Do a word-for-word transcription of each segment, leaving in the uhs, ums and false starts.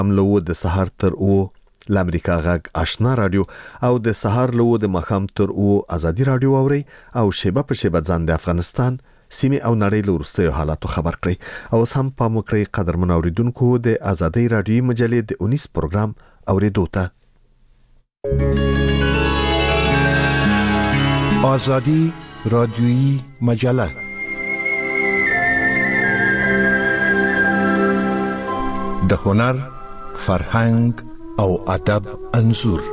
املو د سحر تر او لامریکا غږ آشنا رادیو او د سحر لو د مخام تر او ازادي رادیو اوري او شیبه په شیبه ځان د افغانستان سیمه او نړۍ له وروستیو حالاتو خبر کړي او هم په مکرې قدرمن اوریدونکو د ازادي رادیو مجلې د اونیس پروګرام اوریدو ته آزادی رادیویی مجله د هنر، فرهنګ او ادب انځور.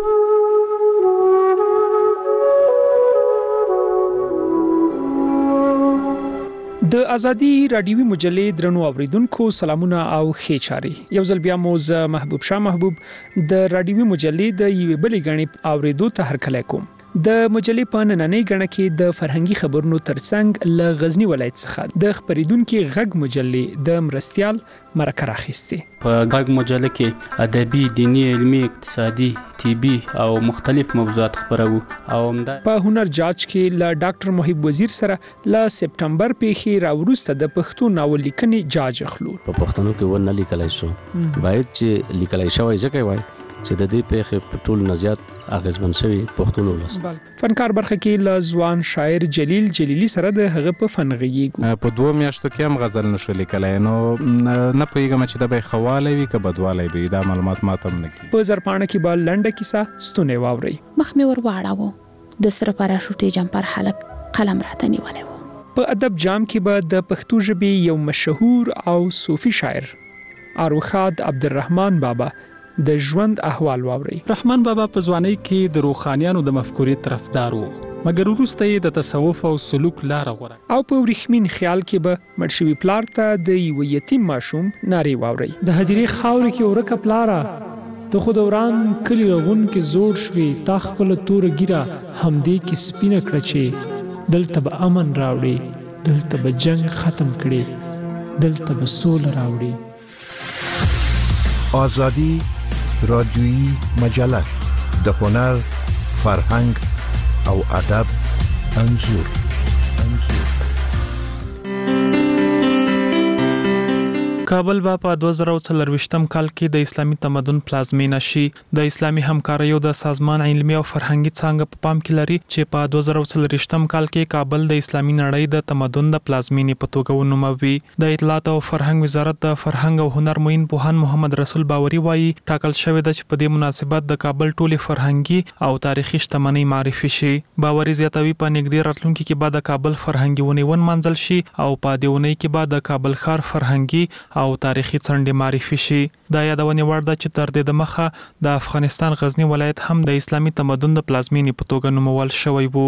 د ازادي رادیوي مجلې درنو اوریدونکو سلامونه او ښه چاري. یو ځل بیا موز محبوب شاه محبوب د رادیوي مجلې د یوې بلې غړي اوریدو ته هرکلی کوم. د مجلې په نننۍ غړي کې د فرهنګي خبرونو ترڅنګ له غزنی ولایت څخه د خبرېدونکو غږ مجلې د مرستيال مرکه راخسته. په غږ مجلې کې ادبي، دینی، علمي، اقتصادي، طبي او مختلف موضوعات خبرو او همدا په هنر جاج کې له ډاکټر محب وزیر سره له سپټمبر پیښې راوروسته د پښتو ناول لیکنې جاج اخلو. په پښتنو کې ونه لیکلای شو باید چې لیکلای شوی ځکه وای چې د دې پیښې په ټول نزيات اغیزمن شوی پښتون ولس. فنکار برخه کې له ځوان شاعر جلیل جلیلی سره د هغه په فنغږیږي. په دوه میاشتو کې هم غزل نشو لیکلای نو نه پوهیږم چې د به خواله وي که بدواله وي دا معلومات ماته هم نه کی. په زرپانه کې به لنډه کیسه ستونه واوري. مخ مې ور واړاوه د سره پاراشوټي جمپر حلق قلم راته نیولې و. په ادب جام کې به د پښتو ژبې یو مشهور او صوفي شاعر اروخاد عبدالرحمن بابا د ژوند احوال واوري. رحمان بابا په ځوانۍ کې د روحانيانو د مفکورې طرفدار وو مګر وروسته یې د تصوف او سلوک لار غوره او په ورخمین خیال کې به مرشوي پلار ته د یو یتیم ماشوم ناري واوري. د هدیرې خاور کې ورکه پلارا ته خود وران کلی رغون کې زوړ شوي تا خپل تور ګیره همدې کې سپینه کړه چې دلته به امن راوړي دلته به جنگ ختم کړي دلته به سوله راوړي. آزادی رادیویی مجله د هنر، فرهنګ او ادب انځور. انځور کابل با په دوه زره څلرويشتم کال کې د اسلامي تمدن پلازمینه شي. د اسلامي همکاریو د سازمان علمي او فرهنګي څانګه په پام کې لري چې په دوه زره څلرويشتم کال کې کابل د اسلامي نړۍ د تمدن د پلازمینې په توګه ونوموي. د اطلاعات او فرهنګ وزارت د فرهنګ او هنر معین پوهان محمد رسول باوري وایي ټاکل شوی د چې په دې مناسبت د کابل ټولي فرهنګي او تاریخي شتمنۍ معرفي شي. باوري زیاتوي په نږدې راتلونکي کې به د کابل فرهنګي ونیون منځل شي او په دې ونې کې به د کابل ښار فرهنګي او تاریخي څنډې معرفي شي. دا یادونه وړ ده چې تر دې د مخه د افغانستان غزنی ولایت هم د اسلامي تمدن د پلازمینې په توګه نومول شوی وو.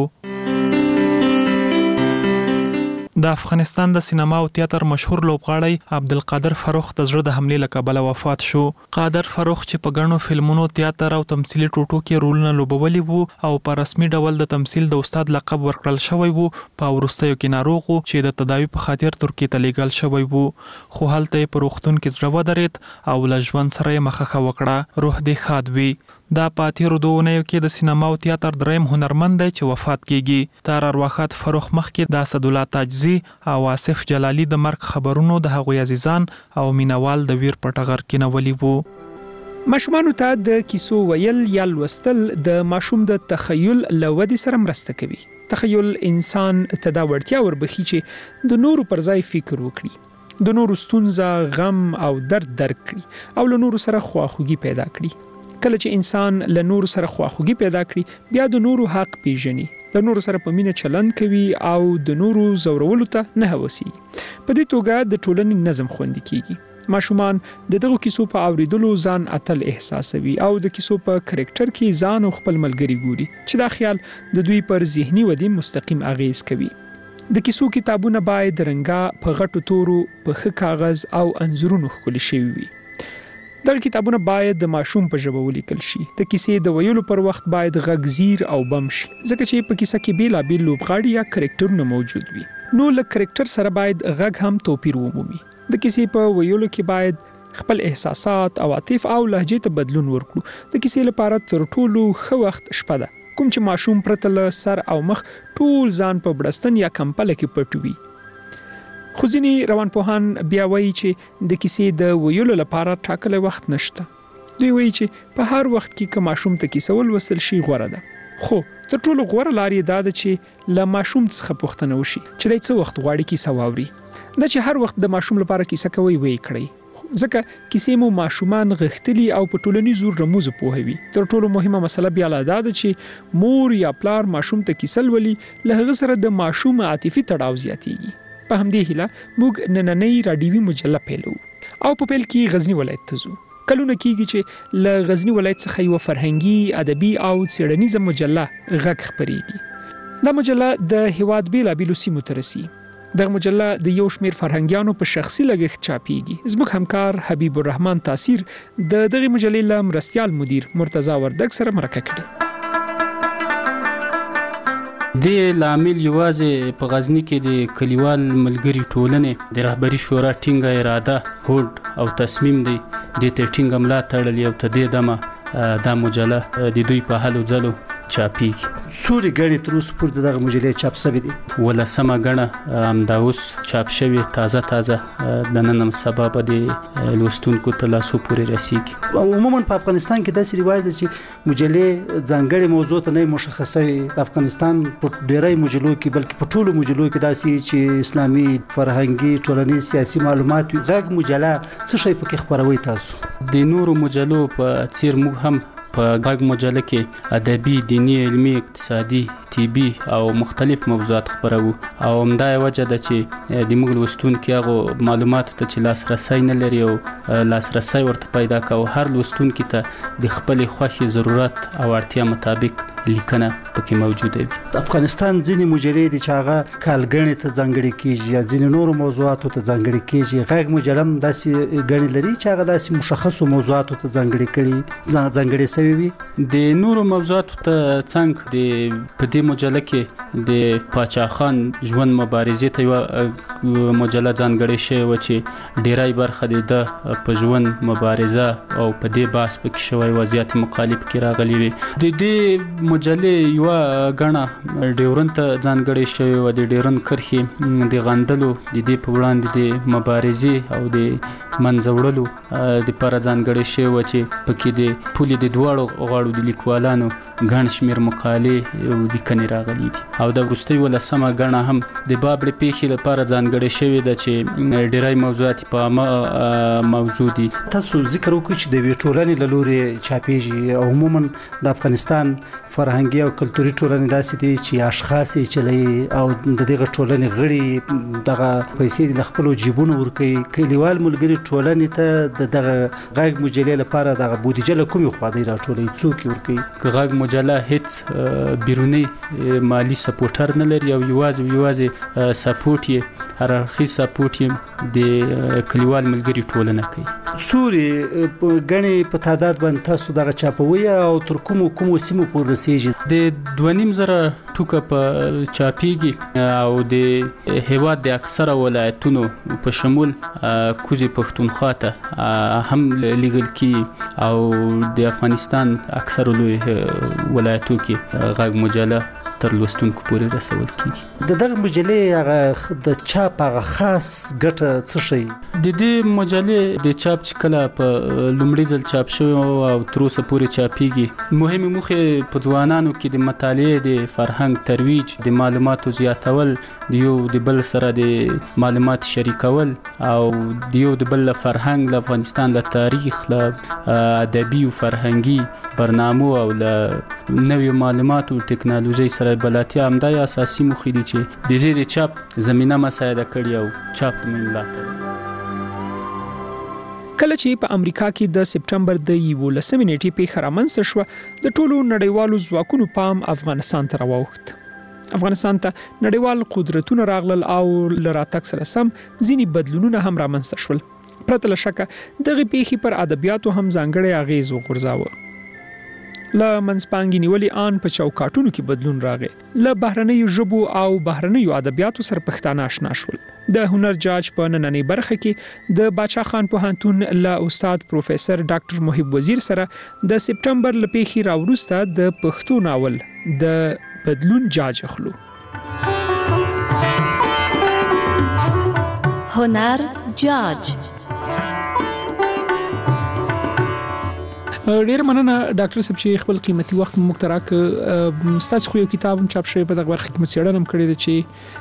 د افغانستان د سینما او تیاتر مشهور لوبغاړی عبدالقادر فروخ د زړه د حملې له کبله وفات شو. قادر فروخ چې په غنو فلمونو، تیاتر او تمثيلي ټوټو کې رولونه لوبولي وو او په رسمي ډول د تمثيل د استاد لقب ورکړل شوی وو. په وروستیو کې ناروغ وو چې د تداوی په خاطر ترکیه ته لیږل شوی وو خو هلته په روغتون کې زړه ودرېد او له ژوند سره یې مخه وکړه. روح دې ښاد وي. دا پاتې رودونیو کې د سینما او تیاتر دریم هنرمند دی چې وفات کیږي. تر ارواحات فروخ مخکې د اسدالله تاجزي او آصف جلالی د مرګ خبرونو د هغوی عزیزان او مینوال د ویر پټغر کې نولي وو. ماشومان ته د کیسو ویل یا لوستل د ماشوم د تخیل لودي سره مرسته کوي. تخیل انسان ته دا وړتیا وربخي چې د نورو پر ځای فکر وکړي، د نورو ستونزه، غم او درد درک کړي او له نورو سره خواخوږي پیدا کړي. کله چې انسان له نورو سره خواخوږي پیدا کړي بیا د نورو حق پیژني، له نورو سره په مینه چلند کوي او د نورو زورولو ته نه هوسي. په دې توګه د ټولنې نظم خوندي کیږي. ماشومان د دغه کیسو په اوریدلو ځان اتل احساسوي او د کیسو په کریکټر کې ځان او خپل ملګری ګوري چې دا خیال د دوی پر ذهني ودې مستقیم اغیز کوي. د کیسو کتابونه باید رنګا په غټو تورو په ښه کاغذ او انځورونو ښکلي شوي وي. دغه کتابونه باید د ماشوم په ژبه ولیکل شي. د کیسې د ویلو پر وخت باید غږزیر او بم شي ځکه چې په کیسه کې بیلابیل لوبغاړي یا کریکټرونه موجود وي. نو له کریکټر سره باید غږ هم توپیر ومومي. د کیسې په ویلو کې باید خپل احساسات، عواطف او لهجې ته بدلون ورکړو. د کیسې لپاره تر ټولو ښه وخت شپه ده، کوم چې ماشوم پرته له سر او مخ ټول ځان په بړستن یا کمپله کې پټ وي. خو ځینې روانپوهان بیا وایي چې د کیسې د ویلو لپاره ټاکلی وخت نشته. دوی وایي چې په هر وخت کې که ماشوم ته کیسه ولوستل شي غوره ده. خو تر ټولو غوره لار یې دا ده چې له ماشوم څخه پوښتنه وشي چې دی څه وخت غواړي کیسه واوري. دا چې هر وخت د ماشوم لپاره کیسه کوي وی کړئ، ځکه کیسې مو ماشومان غښتلي او په ټولنیزو رموزو پوهوي. تر ټولو مهمه مسله بیا لا دا ده چې مور یا پلار ماشوم ته کیسه لولي، له هغه سره د ماشوم عاطفي تړاو زیاتیږي. په همدې هیله موږ نننۍ راډیوي مجله پیلو او په پیل کې غزنی ولایت ته ځو. کلونه کېږي چې له غزنی ولایت څخه یو فرهنګي، ادبي او څېړنیزه مجله غږ خپرېږي. دا مجله د هیواد بیلابېلو سیمو ته رسي. دغه مجله د یو شمېر فرهنګیانو په شخصي لګښت چاپېږي. زموږ همکار حبیب الرحمن تاثیر د دغه مجلې له مرستیال مدیر مرتضی وردګ سره مرکه کړې. د لامل یوازې په غزنی کې د کلیوال ملګری ټولنې د رهبری شورا ټینګه اراده، هوډ او تصمیم دی د ته ټینګه ملا تړلې او ته د دمه دا مجله د دوی په هلو ځلو چاپیږي. څوري غړي تر اوسه پورې دغه مجلې چاپ شوې دي. ولسمه غړه همدا اوس چاپ شوی، تازه تازه د نن سبا به د لوستونکو ته لاسو پورې رسیږي. عموما په افغانستان کې داسې رواج دی چې مجلې ځانګړې موضوع ته نه مشخصه وي. د افغانستان په ډېرای مجلو کې بلکې په ټولو مجلو کې داسې چې اسلامي، فرهنګي، ټولنیز، سیاسي معلومات وي. غږ مجله څه شی پکې خپروي تاسو؟ د نورو مجلو په څیر موږ هم په غږ مجله کې ادبي، دینی، علمي، اقتصادي، طبي او مختلف موضوعات خپرو. او همدا وجه ده چې د موږ لوستونکي هغه معلوماتو ته چې لاسرسي نه لري او لاسرسي ورته پیدا کوي، هر لوستونکي ته د خپل خوښي، ضرورت او اړتیا مطابق لیکنه پکې موجوده وي. د افغانستان ځینې مجلې دي چې هغه کالګڼې ته ځانګړې کیږي یا ځینې نورو موضوعاتو ته ځانګړې کیږي. غږ مجله هم داسې ګڼې لري چې هغه داسې مشخصو موضوعاتو ته ځانګړې کړي ځانګړې شوی وي. د نورو موضوعاتو ته څنګه د په دې مجله کې د پاچا خان ژوند مبارزې ته یو مجله ځانګړې شوې و چې ډیری برخه د په ژوند مبارزه او په دې بحث پکې شوی وضعیت مقالب کې راغلي وي. د دې مجلې یو غڼه ډیورن ته ځانګړې شوې و. د ډیورن کرښې د غندلو د دې په وړاندې د مبارزې او د منځوړلو د پر ځانګړې شوې و چې پکې د پولې د دواړو غاړو د لیکوالانو ګڼ شمېر مقالې او لیکنې راغلي دي. او د وروستۍ ولسمه غڼه هم د بابړې پیښې لپاره ځانګړې شوې ده چې ډیری موضوعات په عامه موضوع دي. تاسو ذکر وکړئ چې د وی ټولنې له لوري چاپېږي او عموما د افغانستان فرهنګي او کلتوري ټولنې داسې دي چې اشخاص یې چلوي او د دغه ټولنې غړي دغه پیسې د خپلو جیبونو ورکوي. کلیوال ملګري ټولنې ته د دغه غږ مجلې لپاره دغه بودیجه له کومې خوا دی راټولوي؟ څوک ورکوي؟ غږ مجله هیڅ بیرونی مالی سپورټر نه لري او یوازې یوازې سپورټ یې هرخي سپورټ یې د کلیوال ملګري ټولنه کوي. سوري غني په تعداد باندې تاسو دغه چاپوي او تر کومو کومو سیمو پورې رسیږي؟ د دوه نیم زره ټوکه په چاپیږي او د هیواد د اکثره ولایتونو په شمول کوزي پښتونخوا ته هم لیږل کی او د افغانستان اکثره لوی ولایتو کې غږ مجله تر لوستونکو پورې رسول کیږي. د دغه مجلې هغه د چاپ هغه خاص ګټه څه شي؟ د دې مجلې د چاپ چې کله په لومړي ځل چاپ شوی او تر اوسه پورې چاپیږي، مهمه موخه په ځوانانو کې د مطالعې، د فرهنګ ترویج، د معلوماتو زیاتول، د یو د بل سره د معلومات شریکول او د یو د بل فرهنګ، له افغانستان له تاریخ، له ادبي او فرهنګي برنامو او له نوې معلوماتو ټکنالوژي سره بلاتیا هم د اساسي مخې دي چې د دې د چاپ زمينه مساعده کړي او چاپ ته ملاتړ. کله چې په امریکا کې د سپټمبر د یولسمې نیټې پیښه رامنځته شوه، د ټولو نړیوالو ځواکونو پام افغانستان ته راووخت. افغانستان ته نړیوال قدرتونه راغلل او له راتګ سره سم ځینې بدلونونه هم رامنځته شول. پرته له شکه دغه پیښې پر ادبیاتو هم ځانګړی اغیز وغورځاوه. له منځپانګې نیولې آن په چوکاټونو کې بدلون راغی. له بهرنیو ژبو او بهرنیو ادبیاتو سره پښتانه آشنا شول. د هنر جاج په نننۍ برخه کې د باچا خان پوهنتون له استاد پروفیسور ډاکټر محب وزیر سره د سپټمبر له پیښې راوروسته د پښتو ناول د بدلون جاج اخلو. هنر جاج. ډیر مننه ډاکټر صاحب چې خپل قیمتي وخت مو مختراک ستاسو خو یو کتاب چاپ شوی په دغه برخه کې مڅېړنه هم کړې ده چې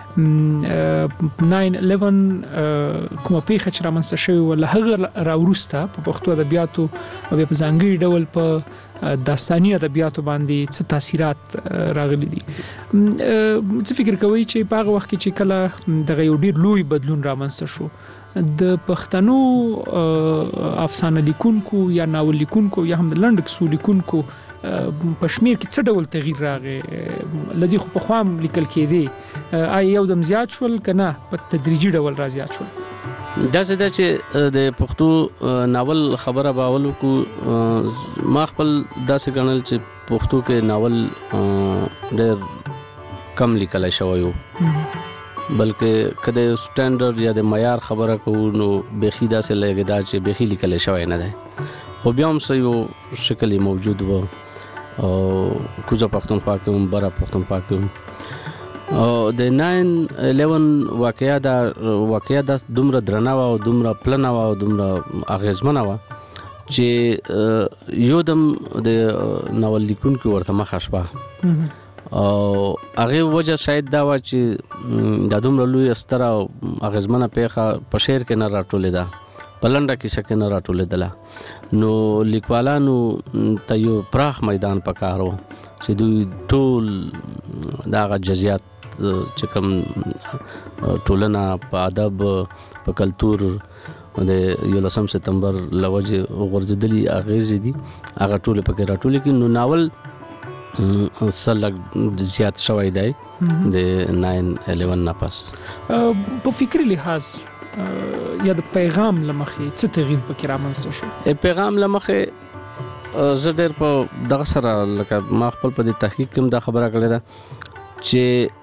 ناین الیون کومه پیښه چې رامنځته شوې وه هغه راوروسته په پښتو ادبیاتو او بیا په ځانګړي ډول په داستاني ادبیاتو باندې څه تاثیرات راغلي دي. څه فکر کوئ چې په هغه وخت کې چې کله دغه یو ډیر لوی بدلون رامنځته شو د پښتنو افسانه لیکونکو یا ناول لیکونکو یا هم د لنډ کیسو لیکونکو په شمیر کې څه ډول تغییر راغی؟ لدی خو په خوام لیکل کېدی آیا یو دم زیات شول کنه په تدریجي ډول را زیات شول؟ دا څه ده چې د پښتو ناول خبره باول کو ما خپل داسې ګڼل چې پښتو کې ناول ډېر کم لیکل شوی و، بلکې کله سټانډرډ یا د معیار خبره کوو نو بخي داسې لګی دا چې بخي لیکل شوی نه ده، خو بیا هم څه یو شکل موجود و او کوزه پښتونخوا کې هم بره پښتونخوا کې هم د ناین الیون واقعیا دا واقعیا دا دومره درنه و او دومره پلنه و او دومره اغیزمنه و چې یو دم د ناول لیکونکو ورته مخه شوه او هغه وجه شاید دا و چې د دومره لوی ستره او اغیزمنه پیښه په شعر کې نه راټولې ده، په لنډه کیسه کې نه راټولېدله، نو لیکوالانو ته یو پراخ میدان پکار و چې دوی ټول دغه جزئیات چې کوم ټولنه په ادب په کلتور د یولسم سپتمبر لوجه غورځېدلي اغیزې دي هغه ټول پکې راټولې کې نو ناول سلګ زیات شوی دی د ناین الیون نه پس. په فکری لحاظ یا د پیغام لمخې څه تغییر پکې رامنځته شو؟ پیغام لمخې زه ډېر په دغه سره لکه ما خپل په دې تحقیق کې دا خبره کړې ده چې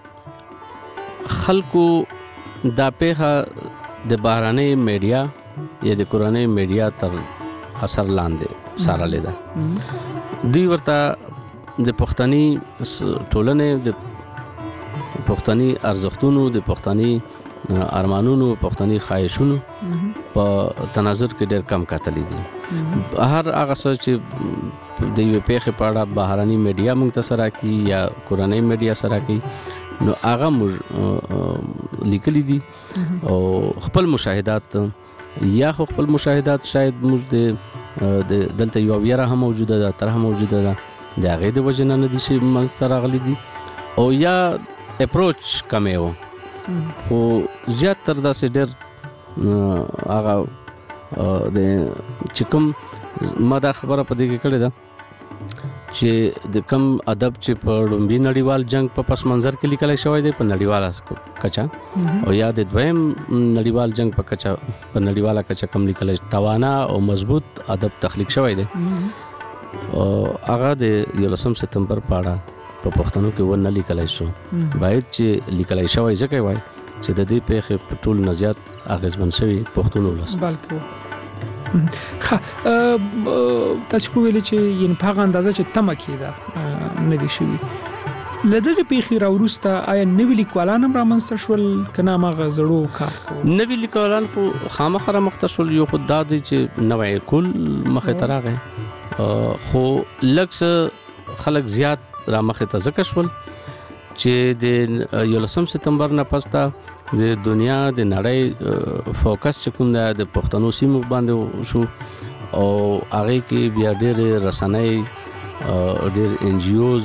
خلکو دا پیښه د بهراني میډیا یا د کورنۍ میډیا تر اثر لاندې سارلې ده. دوی ورته د پښتني ټولنې د پښتني ارزښتونو د پښتني ارمانونو پښتني خواهشونو په تناظر کې ډېر کم کتلې دي. هر هغه څه چې د یو پیښې په اړه بهراني میډیا موږ ته سره کوي یا کورنۍ میډیا سره کوي نو هغه موږ لیکلي دي او خپل مشاهدات یا خپل مشاهدات شاید موږ د دلته یو ویره هم موجوده ده تر هم موجوده ده د هغې د وجې نه نه دي چې موږ ته راغلي دي او یا اپروچ کمی و خو زیات تر داسې ډېر هغه د چې کوم ما دا خبره په دې کې کړې ده چې د کم ادب چې په لومړي نړیوال جنگ په پس منظر کې لیکل شوی دی په نړیواله کچه او یا د دویم نړیوال جنگ په کچه په نړیواله کچه کم لیکل توانا او مضبوط ادب تخلیق شوی دی او هغه د یولسم سپتمبر په اړه په پښتنو کې ونه لیکل شو باید چې لیکل شوی ځکه وای چې د دې پیښې په ټول نزيات اغیزمن شوی پښتون ولس بلکې خا تاسو خو ویل چې ین په هغه اندازه چې تمه کېده نه دي شوی لدغه پیښې راورسته آیا نوی لیکوالان هم رامنځته شول کنه ماغه زړو کار نوی لیکوالان خو خامخره مختصول یو خود د چې نوې کول مخه تراغه خو لکس خلک زیات را مخه ته ځکه شول چې د یولسم سپتمبر نه پسته د دنیا د نړۍ فوکس چې کوم د پښتنو سیمو باندې شو او هغه کې بیا ډېر رسنۍ ډېر ان جی اوز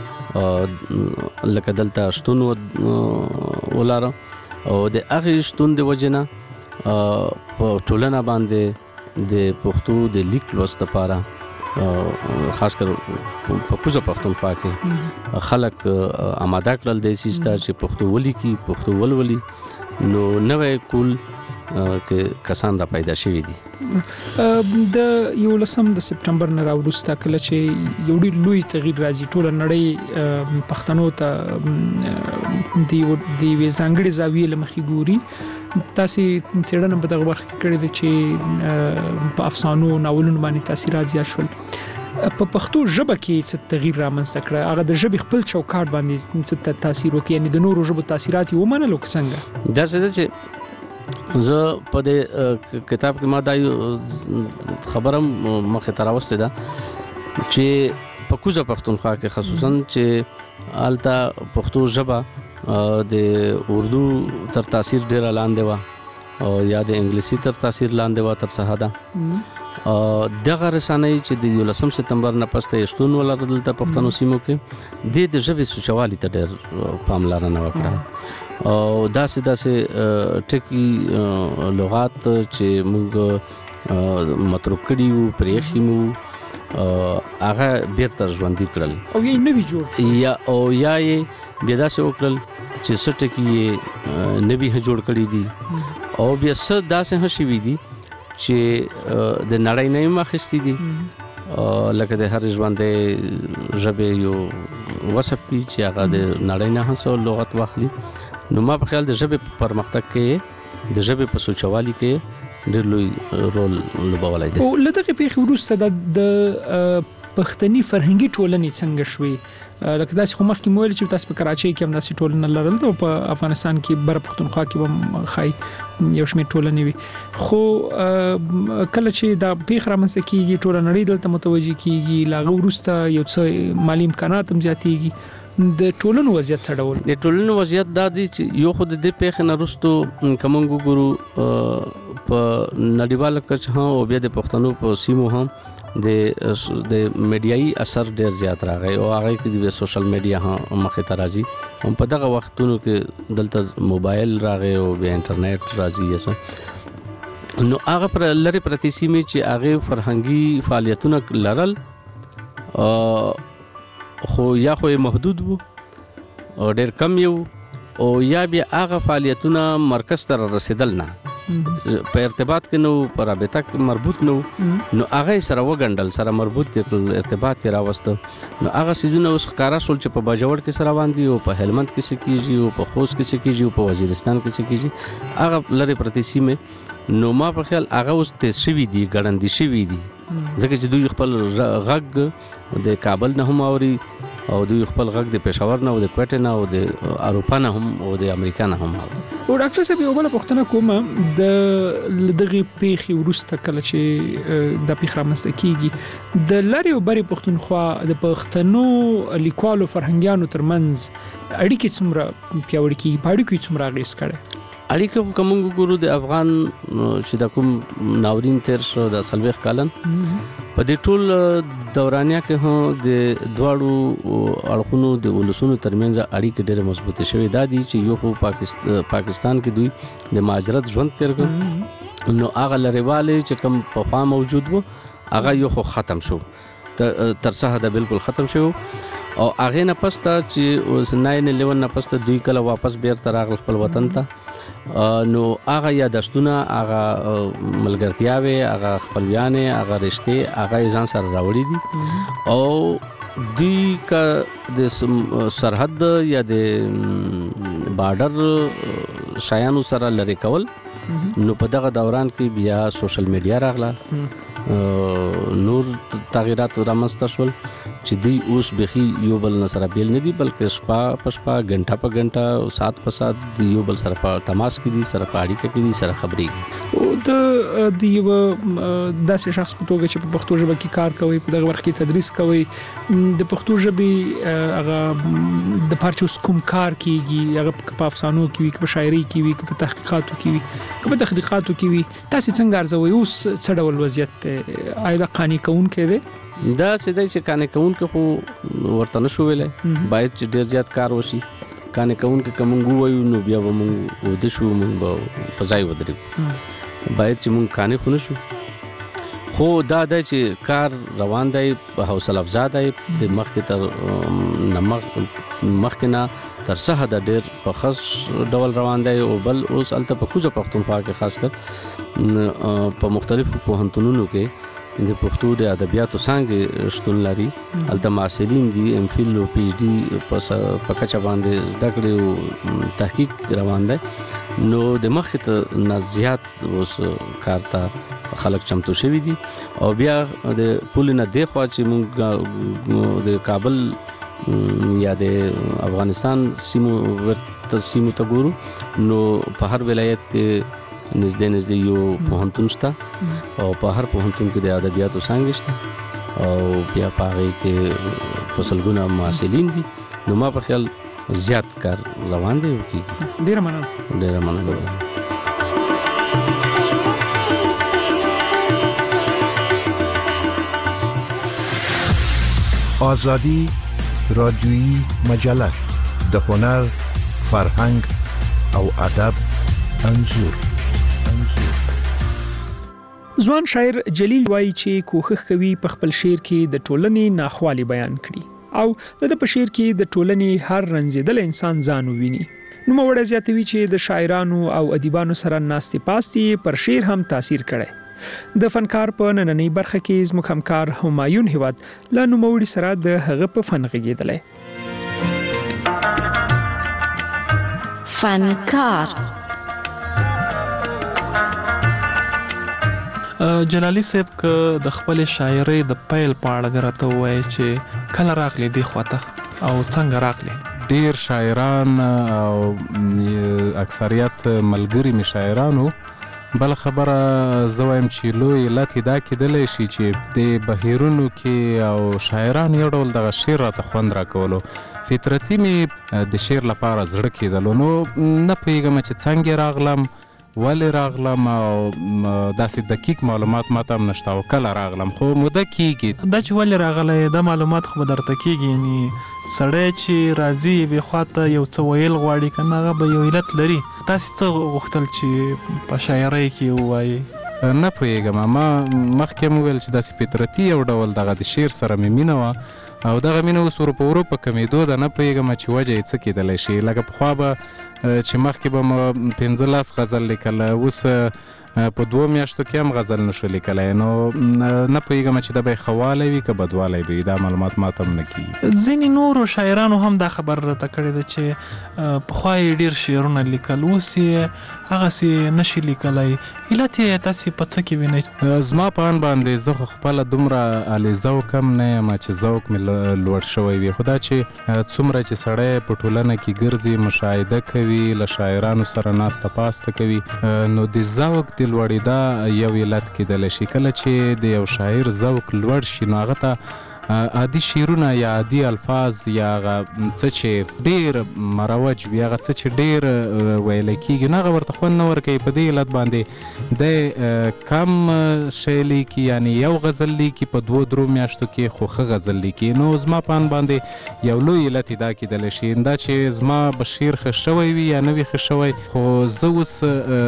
لکه دلته شتون ولاره او د هغه شتون د وجنه په ټولنه باندې د پښتو د لیک لوست لپاره خاص کر په کوزه پښتونخوا کې خلک آماده کړل د سیستا چې پښتو ولي کی پښتو ولولي نو نوې کول کې کسان را پیدا شوي دي. د یولسم د سپتمبر نه راوړسته کله چې یو ډېر لوی تغییر راځي ټول نړۍ پښتنو ته دی دی ځانګړي زاویې لمخې ګوري. تاسو څېړنه په دغه برخه کې کړې ده چې په افسانو ناولونو باندې تاثیرات زیات شول. په پښتو ژبه کې څه تغییر رامنځته کړ هغه د ژبې خپل چوکاټ باندې څه تاثیر وکړي یعنی د نورو ژبو تاثیرات یې ومنلو څنګه؟ دا څه ده چې زه په دې کتاب کې ما دا خبرم مخه تراوسته ده چې په کوزه پښتونخوا کې خصوصا چې آلتا پښتو ژبه د اردو تر تاثیر ډیر لاندې و او یا د انګلیسي تر تاثیر لاندې و تر څه ده دغه رسنۍ چې د یولسم سپتمبر نه پسته شتون ولرل د پښتنو سیمو کې د د ژبې سوچوالي ته ډیر پاملرنه وکړه او داسې داسې ټکی لغات چې موږ متروک کړي وو پرېښي مو هغه بیرته ژوندۍ کړل او یې نوی جوړ یا او یا یې بیا داسې وکړل چې څه ټکي یې نوي جوړ کړي دي او بیا څه داسې هم شوي دي چې د نړۍ نه یې اخیستي دي لکه د هر ژوندۍ ژبې یو وصف وي چې هغه د نړۍ نه هم لغت واخلي. نو ما په خیال د ژبې په پرمختګ کې د ژبې په سوچوالي کې ډېر لوی رول لوبولی دی. او له دغې پیښې وروسته د پښتني فرهنګي ټولنې څنګه شوې؟ لکه داسې خو مخکې مو ویل چې تاسو په کراچۍ کې هم داسې ټولنه لرل او په افغانستان کې بره پښتونخوا کې هم ښایي یو شمېر ټولنې وي، خو کله چې دا پیښه رامنځته کېږي ټوله نړۍ دلته متوجه کېږي، له هغه وروسته یو څه مالي امکانات هم زیاتېږي. د ټولنو وضعیت څه ډول؟ د ټولنو وضعیت دا دی چې یو خو د دې پیښې نه وروسته که موږ وګورو په نړیواله کچه هم او بیا د پښتنو په سیمو هم د د میډیایي اثر ډیر زیات راغی او هغه کې د سوشل میډیا هم مخې ته راځي. هم په دغه وختونو کې دلته موبایل راغی او بیا انټرنیټ راځي یسه نو هغه پر لری پرتی سیمې چې هغه فرهنګي فعالیتونه لرل خو یا خو محدود وو او ډیر کم یو او یا بیا هغه فعالیتونه مرکز ته رسیدل نه په ارتباط کې نو په رابطه کې مربوط نو نو هغه سره وګڼل سره مربوط دي ارتباط یې راوسته. نو هغه سيزونه اوس ښکارا شول چې په باجوړ کې سره باندې او په هلمند کې څه کیږي او په خوست کې څه کیږي او په وزیرستان کې څه کیږي هغه لری پرتی سیمه. نو ما په خیال هغه اوس تیز شوي دي ګړندې شوي دي ځکه چې دوی خپل غږ د کابل نه هم اوري او دوی خپل غږ د پېښور نه او د کوټې نه او د اروپا نه هم او د امریکا نه هم اوري. او ډاکټر صاحب یو بل پوښتنه کوم د دغه پیښې وروسته کله چې د پیښه رامنځته کیږي د لری او بری پښتونخوا د پښتنو لیکوالو فرهنګیانو ترمنځ اړیکې څومره پیاوړې کیږي، په اړیکو یې څومره اغېز کړی؟ اړیکه کوم ګورو د افغان چې د کوم ناورین تیر شو د سلويخ کالن په دې ټول دورانیا کې هم د دواړو اړخونو د ولسونو ترمنځ اړیکې ډېرې مضبوطې شوې دا دي چې یو خو پاکستان پاکستان کې دوی د مهاجرت ژوند تیر کړ نو هغه لریواله چې کوم په خوا موجود وو هغه یو خو ختم شو تر څه حد بالکل ختم شو او هغه نه پسته چې اوس ناین الیون نه پسته دوی کله واپس بیرته راغل خپل وطن ته نو هغه یادښتونه هغه ملګرتیاوي هغه خپلویانه هغه رشته هغه ځان سره راوړي دي او دوی کا د سرحد یا د بارډر شایانو سره لری کول. نو په دغه دوران کې بیا سوشل میډیا راغله نور تغیرات رامنځته شول چې دوی اوس بخي یو بل سره بیل نه دي بلکې شپه په شپه غنټه په غنټه سات په سات یو بل سره په تماس کې دي سره په اړیکه کې دي سره خبرې. او د د یو داسې شخص په توګه چې په پښتو ژبه کې کار کوي په دغه وخت کې تدریس کوي د پښتو ژبې هغه د پارچوس کوم کار کیږي هغه په افسانو کې وي په شاعري کې وي په تحقیقاتو کې وي په تحقیقاتو کې وي تاسو څنګه ارزوي اوس څه ډول وضعیت آیا قانوني کون کې دی؟ دا سیده چې قانوني کون کې خو ورته نشو ویلای باید چې ډیر زیات کار وشي قانوني کون کې کوم وایو نو بیا به موږ و د شو موږ په ځای ودرېږو باید چې موږ قانوني خو نشو خو دا د چې کار روان دی په حوصله افزا دی د مخکې تر نمخ مخکنه تر څه د ډېر په خاص ډول روان دی او بل اوس الته په کوزه پښتونخوا کې خاص کر په مختلفو پوهنتونونو کې د پښتو د ادبیاتو څنګه شتون لري الته معاصرین دي ام فیل او پی ایچ ډي په کچه باندې زده کړې او تحقیق روان دی نو د مخکې ته نه زیات اوس کار ته خلک چمتو شوي دي او بیا د پول نه دی خوا چې موږ د کابل یا د افغانستان سیمو ورته سیمو ته ګورو نو په هر ولایت کې نږدې نږدې یو پوهنتون شته او په هر پوهنتون کې د ادبیاتو څانګې شته او بیا په هغې کې په سلګونه محصلین دي. نو ما په خیال زیات کار روان دی کېږي. ډېره مننه. ډېره مننه. آزادی رادیویی مجله د هنر، فرهنګ او ادب انځور. ځوان شاعر جلیل وایي چې کوښښ کوي په خپل شعر کې د ټولنې ناخوالې بیان کړي او د په شعر کې د ټولنې هر رنځېدل انسان ځان وویني. نوموړی زیاتوي چې د شاعرانو او ادیبانو سره ناستې پاستې پر شعر هم تاثیر کړی. د فنکار په نننۍ برخه کې زموږ همکار همایون هیواد له نوموړي سره د هغه په فن غږېدلی. فنکار جلالی صاحب که د خپل شاعرۍ د پیل په اړه راته ووایي چې کله راغلی دې خواته او څنګه راغلی؟ ډېر شاعران او اکثریت ملګري مې شاعرانو. بل خبره زه وایم چې لوی علت یې دا کېدلی شي چې د بهیرونو کې او شاعرانو یو ډول دغه شعر راته خوند راکولو. فطرتي مې د شعر لپاره زړه کېدلو. نو نه پوهېږم چې څنګه راغلم، ولې راغلم او داسې دقیق معلومات ماته هم نشته او کله راغلم، خو موده کېږي. دا چې ولې راغلی دا معلومات خو به درته کېږي. یعنې سړی چې راځي یوې خواته یو څه ویل غواړي که نه هغه به یو علت لري. تاسې څه غوښتل چې په شاعرۍ کې ووایي؟ نه پوهېږم. ما مخکې هم وویل چې داسې فطرتي یو ډول دغه د شعر سره مې مینه وه او دغه مینه اوس ورو په ورو په کمېدو ده. نه پوهېږم چې وجه یې څه کېدلی شي. لکه پخوا به چې مخکې به م پنځه لس غزل لیکله، اوس په دوو میاشتو کې هم غزل نشو لیکلی. نو نه پوهېږم چې دا به یې ښه والی وي که بدوالی به وي. دا معلومات ماته هم نه کېږي. ځینې نورو شاعرانو هم دا خبر راته کړې ده چې پخوا یې ډېر شعرونه لیکل، اوس یې هغسې نشي لیکلی. علت یې تاسې په څه کې وینئ؟ زما په ان باندې زه خو خپله دومره اهل ذوق هم نه یم چې ذوق مې لوړ شوی وي. خو دا چې څومره چې سړی په ټولنه کې ګرځي، مشاهده کوي، له شاعرانو سره ناسته پاسته کوي، نو د ذوق د لوړېدا یو علت کېدلی شي. کله چې د یو شاعر ذوق لوړ شي نو هغه ته عادي شعرونه یا عادي الفاظ یا هغه څه چې ډېر مروج وي، هغه څه چې ډېر ویلی کېږي نو هغه ورته خوند نه ورکوي. په دې علت باندې دی کم شی لیکي، یعنې یو غزل لیکي په دوو درو میاشتو کې خو ښه غزل لیکي. نو زما په ان باندې یو لوی علت یې دا کېدلی شي دا چې زما به شعر ښه شوی وي یا نه وي ښه شوی. خو زه اوس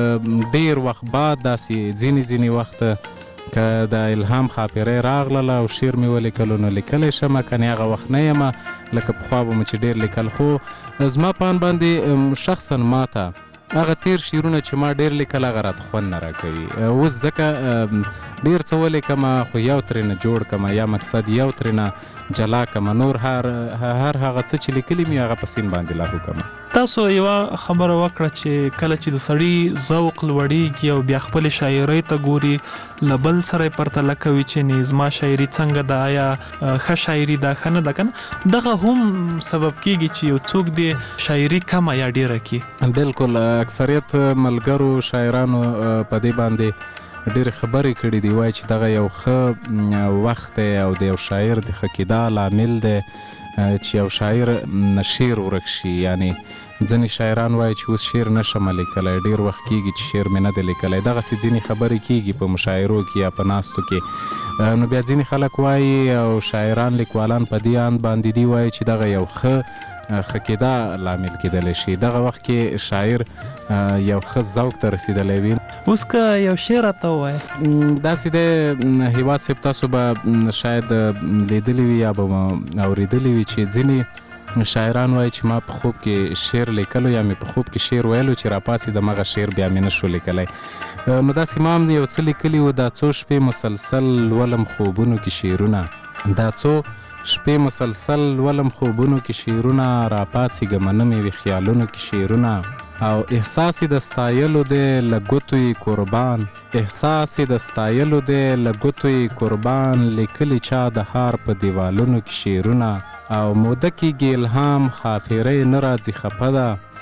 ډېر وخت بعد داسې ځینې ځینې وخت که د الهام خاطرې راغله او شعر مې ولیکلو نو لیکلی شم، کنې هغه وخت نه یم لکه پخوا به مو چې ډېر لیکل. خو زما په ان باندې شخصا ماته هغه تیر شعرونه چې ما ډېر لیکل هغه راته خوند نه راکوي. اوس ځکه ډېر څه ولیکم خو یو ترېنه جوړ کړم یا مقصد یو ترېنه جلا کړم، نور هر هر هغه څه چې لیکلي مې هغه په سین باندې لاګو کړم. تاسو یوه خبره وکړه چې کله چې د سړي ذوق لوړېږي او بیا خپلې شاعرۍ ته ګوري، له بل سره یې پرتله کوي چې نه زما شاعري څنګه ده، یا ښه شاعري ده ښه نه ده که نه، دغه هم سبب کېږي چې یو څوک د شاعري کمه یا ډېره کړي. بالکل اکثریت ملګرو شاعرانو په دې باندې ډېرې خبرې کړي دي، وایي چې دغه یو ښه وخت دی او د یو شاعر د ښه کېدا لامل دی چې یو شاعر نه شعر ورک شي. یعنې ځینې شاعران وایي چې اوس شعر نشم لیکلی، ډېر وخت کېږي چې شعر مې نه دی لیکلی. دغسې ځینې خبرې کېږي په مشاعرو کې یا په ناستو کې. نو بیا ځینې خلک وایي او شاعران لیکوالان په دې اند باندې دي وایي چې دغه یو ښه ښه کېدا لامل کېدلی شي. دغه وخت کې شاعر یو ښه ذوق ته رسېدلی وي. اوس که یو شعر راته ووایه. داسې دی هیواد صاحب، تاسو به شاید لیدلی وي یا به اورېدلی وي چې ځینې شاعران وایي چې ما په خوب کې شعر لیکلو یا مې په خوب کې شعر ویلو چې راپاسې دمغه شعر بیا مې نشو لیکلی. نو داسې ما هم یو څه لیکلي وو، دا څو شپې مسلسل لولم خوبونو کې شعرونه، دا څو شپې مسلسل لولم خوبونو کې شعرونه، راپاڅېږم نه مې وي خیالونو کې شعرونه، او احساس د ستایلو دی له ګوتو یې قربان، احساس د ستایلو دی له ګوتو یې قربان، لیکلي چا د هار په دیوالونو کې شعرونه، او موده کېږي الهام خاطرې نه راځي خفه ده،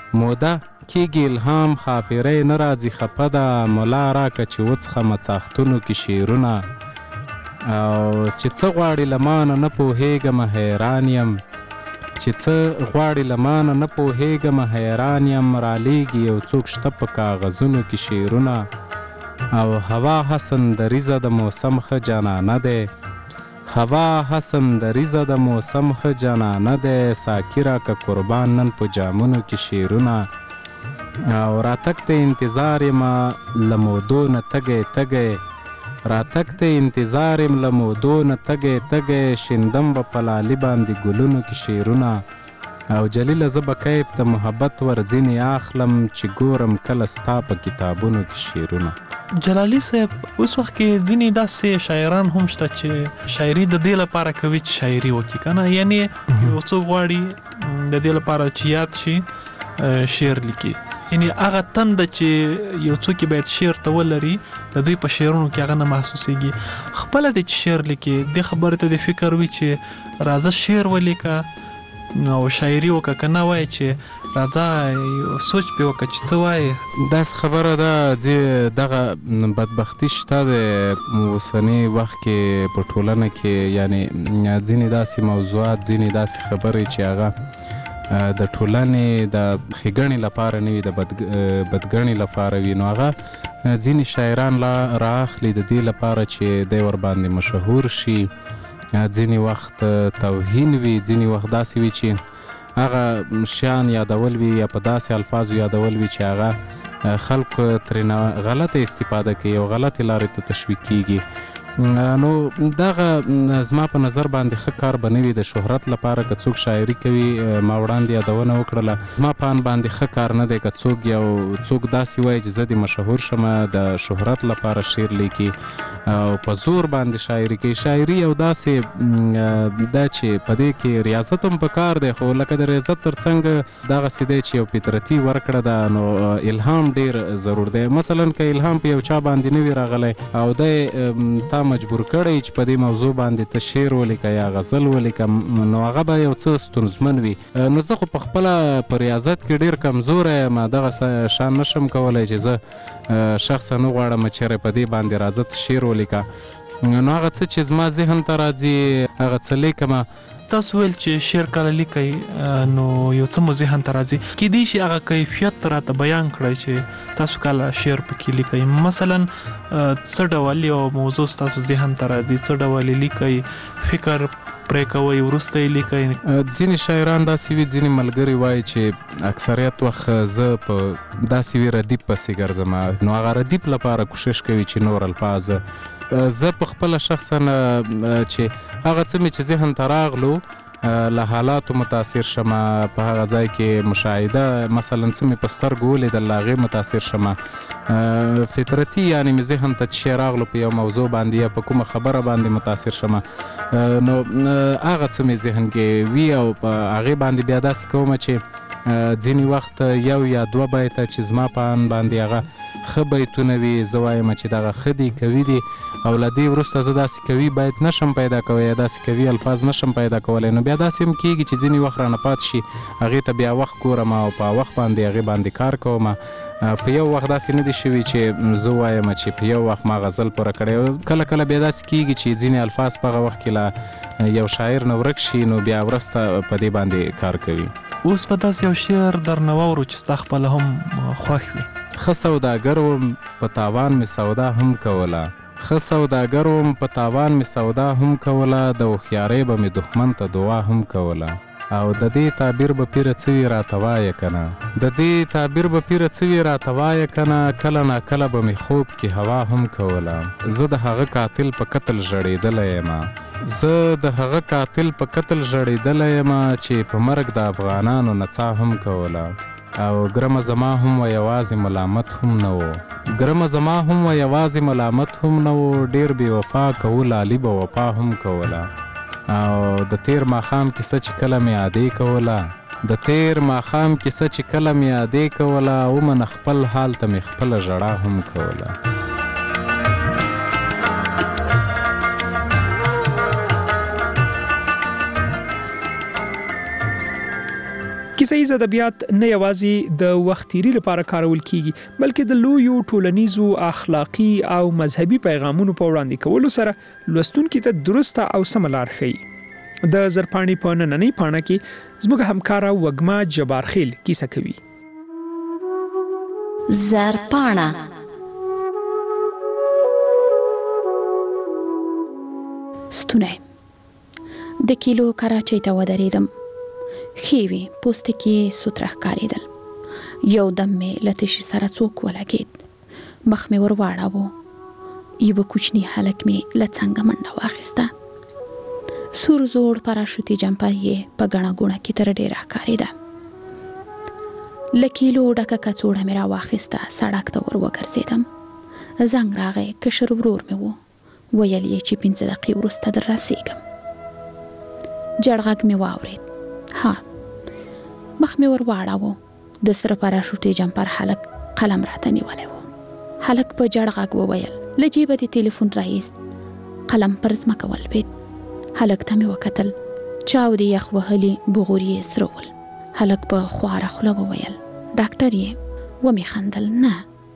موده کېږي الهام خاپیری نه راځي خفه ده ملا راکه چې وڅښمه څاښتونو کې شعرونه او چې څه غواړي له مانه نه پوهېږم حیران یم چې څه غواړي له مانه نه پوهېږم حیران یم رالیږي یو څوک شته په کاغذونو کې شعرونه او هوا حسن دریزه د موسم ښه جانانه دی هوا حسن دریزه د موسم ښه جانانه دی ساقي راکه قربان نن په جامونو کې شعرونه او راتک ته انتظار یم له مودو نه تږی تږی راتک ته انتظار یم له مودو نه تږی تږی شیندم به په لالي باندې ګلونو کې شعرونه او جلیله زه به کیف د محبت ور ځینې اخلم چې ګورم کله ستا په کتابونو کې شعرونه. جلالي صاحب اوس وخت کې ځینې داسې شاعران هم شته چې شاعري د دې لپاره کوي چې شاعري وکړي که نه یعنی یو څوک غواړي د دې لپاره چې یاد شي شعر لیکي یعنی هغه تنده چې یو څوک باید شعر ته ولري د دوی په شعرونو کې هغه نه محسوسېږي خپله دی چې شعر لیکي دې خبرې ته د فکر وي چې راځه شعر ولیکه او شاعري وکړه که نه وایي چې راځه سوچ پې وکړه چې څه وایي داسې خبره ده چې دغه بدبختي شته د اوسني وخت کې په ټولنه کې یعنی ځینې داسې موضوعات ځینې داسې خبرې چې هغه د ټولنې د ښېګڼې لپاره نه وي د بدګڼې لپاره وي نو هغه ځینې شاعران رااخلي د دې لپاره چې دی ورباندې مشهور شي ځینې وخت توهین وي ځینې وخت داسې وي چې هغه شیان یادول وي یا په داسې الفاظو یادول وي چې هغه خلک ترېنه غلطه استفاده کوي او غلطې لارې ته تشویق کیږي نو دغه زما په نظر باندې ښه کار به نه وي د شهرت لپاره که څوک شاعري کوي ما وړاندې یادونه وکړله زما په ان باندې ښه کار نه دی که څوک یو څوک داسې وایي چې زه د مشهور شمه د شهرت لپاره شعر لیکي او په زور باندې شاعري کوي شاعري یو داسې ده چې په دې کې ریاضت هم پکار دی خو لکه د ریاضت تر څنګ دغسې دی چې یو فطرتي ورکړه ده نو الهام ډېر ضرور دی مثلا که الهام په یو چا باندې نه وي راغلی او دی تا مجبور کړی چې په دې موضوع باندې ته شعر ولیکه یا غزل ولیکه نو هغه به یو څه ستونزمن وي نو زه خو په خپله په ریاضت کې ډېر کمزوری یم دغه شان نشم کولی چې زه شخصا نه غواړم چیرې په دې باندې راځه ته شعر ولیکه نو هغه څه چې زما ذهن ته راځي هغه څه لیکمه تاسو ویل چې شعر کله لیکئ نو یو څه مو ذهن ته راځي کیدای شي هغه کیفیت راته بیان کړئ چې تاسو کله شعر پکې لیکئ مثلا څه ډول یو موضوع تاسو ذهن ته راځي څه ډول لیکئ فکر پرې کوئ وروسته یې لیکئ ځینې شاعران داسې وي ځینې ملګري وایي چې اکثریت وخت زه په داسې وي ردیف پسې ګرځم نو هغه ردیف لپاره کوشش کوي چې نور الفاظ زه په خپله شخصا چې هغه څه مې چې ذهن ته راغلو له حالاتو متاثر شمه په هغه ځای کې مشاهده مثلا څه مې په سترګو ولیدل له هغې متاثر شمه فطرتي یعنې مې ذهن ته چې شی راغلو په یو موضوع باندې یا په کومه خبره باندې متاثر شمه نو هغه څه مې ذهن کې وي او په هغې باندې بیا داسې کومه چې ځینې وخت یو یا دوه بیته چې زما په ان باندې هغه ښه بیتونه وي زه وایم چې دغه ښه دي قوي دي او له دې وروسته زه داسې قوي بیت نشم پیدا کوی یا داسې قوي الفاظ نشم پیدا کولی نو بیا داسې هم کېږي چې ځینې وخت رانه پاتې شي هغې ته بیا وخت ګورم او په وخت باندې هغې باندې کار کوم په یو وخت داسې نه دي شوي چې زه وایم چې په یو وخت ما غزل پوره کړی کله کله بیا داسې کېږي چې ځینې الفاظ په هغه وخت کې له یو شاعر نه ورک شي نو بیا وروسته په دې باندې کار کوي اوس په داسې یو شعر درنه واورو چې ستا خپله هم خوښ وي ښه سوداګر وم په تاوان مې سودا هم کوله ښه سوداګر وم په تاوان مې سودا هم کوله د هوښیارۍ به مې دښمن ته دعا هم کوله او د دې تعبیر به پیره څه وي راته وایه که نه د دې تعبیر به پیره څه وي راته وایه که نه کله ناکله به مې خوب کې هوا هم کوله زه د هغه قاتل په قتل ژړېدلی یم زه د هغه قاتل په قتل ژړېدلی یم چې په مرګ د افغانانو نڅا هم کوله او ګرمه زما هم و یوازې ملامت هم نه و ګرمه زما هم و یوازې ملامت هم نه و ډېر بې وفا کوو لالي به وفا هم کوله او د تیر ماښام کیسه چې کله مې یادې کوله د تیر ماښام کیسه چې کله مې یادې کوله ومنه خپل حال ته مې خپله ژړا هم کوله کیسه ییز ادبیات نه یوازې د وخت تیری لپاره کارول کیږي بلکې د لویو ټولنیزو اخلاقی او مذهبي پیغامونو په وړاندې کولو سره لوستونکو ته درسته او سم لار ښیي د زرپاڼې په نننۍ پاڼه کې زموږ همکارا وګما جبارخیل کیسه کوي زرپاڼه ستونه د کیلو کراچۍ ته ودرېدم خېوي پوستکی سوتره ښکارېدل یو دم مې له تشي سره څوک ولګېد مخ مې ور واړاوه یوه کوچني هلک مې له څنګه منډه واخیسته سور زوړ پراشوتي جمپر یې په ګڼه ګوڼه کې تر ډېره ښکارېده له کیلو ډکه کڅوړه مې راواخیسته سړک ته ور وګرځېدم زنګ راغی کشر ورور مې و ویل یې چې پنځه دقیقې وروسته در رسېږم جړ غږ مې واورېد ها مخ مې ور واړاوه د سره پراشوټي جمپر هلک قلم راته نیولی و هلک په جړ غږ وویل له جیبه د تلیفون راایست قلم پر ځمکه ولوېد هلک ته مې وکتل چاو د یخ وهلي بغور یې سره ول هلک په خواره خوله وویل ډاکټر یې ومې خندل نه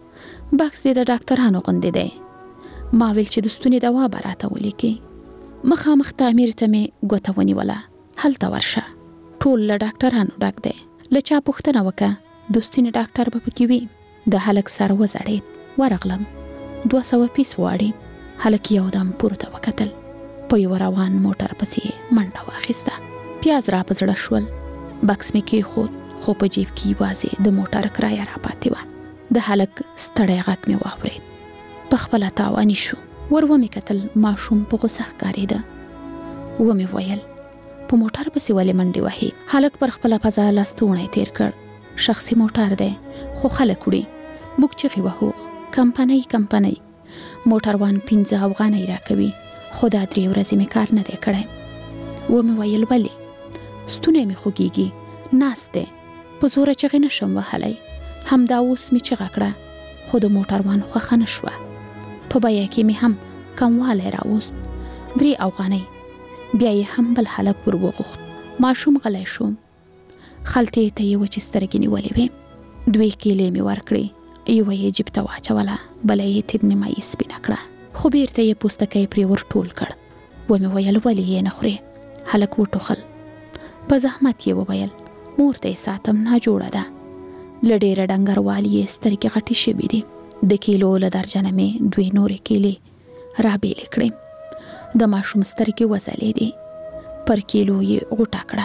بکس دې د ډاکټرانو غوندې دی ما ویل چې د ستوني دوا به راته ولیکې مخامخ تعمیر ته مې ګوته ونیوله هلته ورشه ټول له ډاکټرانو ډک دی له چا پوښتنه وکړه د ستوني ډاکټر به پکې وي د هلک سر وځړېد ورغلم دوه سوه پیس غواړي هلک یودم پورته وکتل په یو روان موټر پسې منډه واخیسته پیاز را په زړه شول بکس مې کېښود خو په جیب کې یوازې د موټر کرایه را پاتې وه د هلک ستړی غږ مې واورېد په خپله تاواني شو ور ومې کتل ماشوم په غوسه ښکارېده ومې ویل په موټر پسې ولې منډې وهي هلک پر خپله پزه لستوڼی تیر کړ شخصي موټر دی خو خلک وړي موږ چغې وهو کمپنۍ کمپنۍ موټروان پنځه افغانۍ راکوي خو دا درې ورځې مې کار نه دی کړی ومې ویل ولې ستونی مې خوږېږي ناست دی په زوره چغې نشم وهلی همدا اوس مې چغه کړه خو د موټروان خوښه نه شوه په بیه کې مې هم کموالی راوست درې افغانۍ بیا یې هم بل هلک ور وغوښت ماشوم غلی شو خلطې ته یې وچې سترګې نیولې وې دوې کیلې مې ورکړې یوه یې جیب ته واچوله بله یې تیر نیمایي سپینه کړه خو بیرته یې پوستکی پرې ور ټول کړ ومې ویل ولې یې نه خورې هلک وټوخل په زحمت یې وویل مور ته یې ساتم ناجوړه ده له ډېره ډنګروالي یې سترګې غټې شوي دي د کیلو له درجنه مې دوې نورې کیلې رابېلې کړې د ماشوم سترګې وځلېدې پر کیلو یې غوټه کړه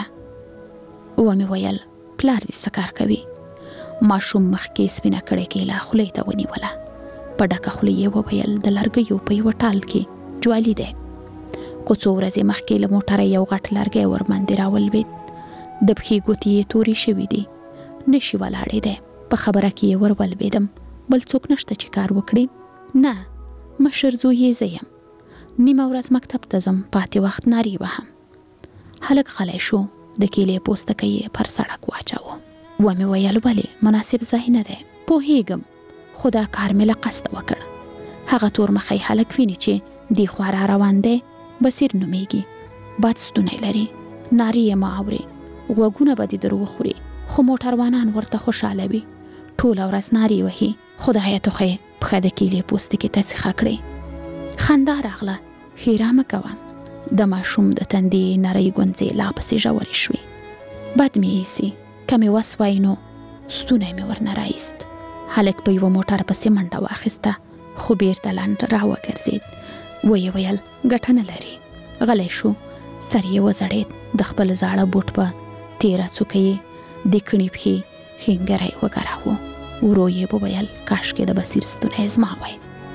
ومې ویل پلار دې څه کار کوي ماشوم مخکې سپینه کړې کیله خولې ته ونیوله په ډکه خوله یې وویل د لرګیو په یوه ټال کې جوالي دی خو څو ورځې مخکې له موټره یو غټ لرګی ورباندې راولوېد د پښې ګوتې یې تورې شوي دي نشي ولاړېدی په خبره کې یې ور ولوېدم بل څوک نشته چې کار وکړي نه مشر زوی یې زه یم نیمه ورځ مکتب ته ځم پاتې وخت نارې وهم هلک غلی شو د کیلې پوستکی یې پر سړک واچاوه ومې ویل ولې مناسب ځای نه دی پوهېږم خو دا کار مې له قصده وکړ هغه تور مخی هلک ویني چې دې خوا را روان دی بصیر نومیږي بد ستونی لري نارې یې مه اورې غوږونه به دې در وخوري خو موټروانان ورته خوشحاله وي ټوله ورځ نارې وهي خدایه ټوخې پښه د کیلې پوستکي ته څیښه کړې خندا راغله ښیرا مه کوه د ماشوم د تندې نرۍ ګونځې لا پسې ژورې شوې بد مې ایسي که مې وس وای نو ستونی مې ورنه رایست هلک په یوه موټر پسې منډه واخیسته خو بیرته لنډ را وګرځېد ویې ویل ګټه نه لري غلی شو سر یې وځړېد د خپل زاړه بوټ په تېره څوکه یې د کڼې پښې ښینګری وګراوه ورو یې وویل کاشکې د بصیر ستونی زما وای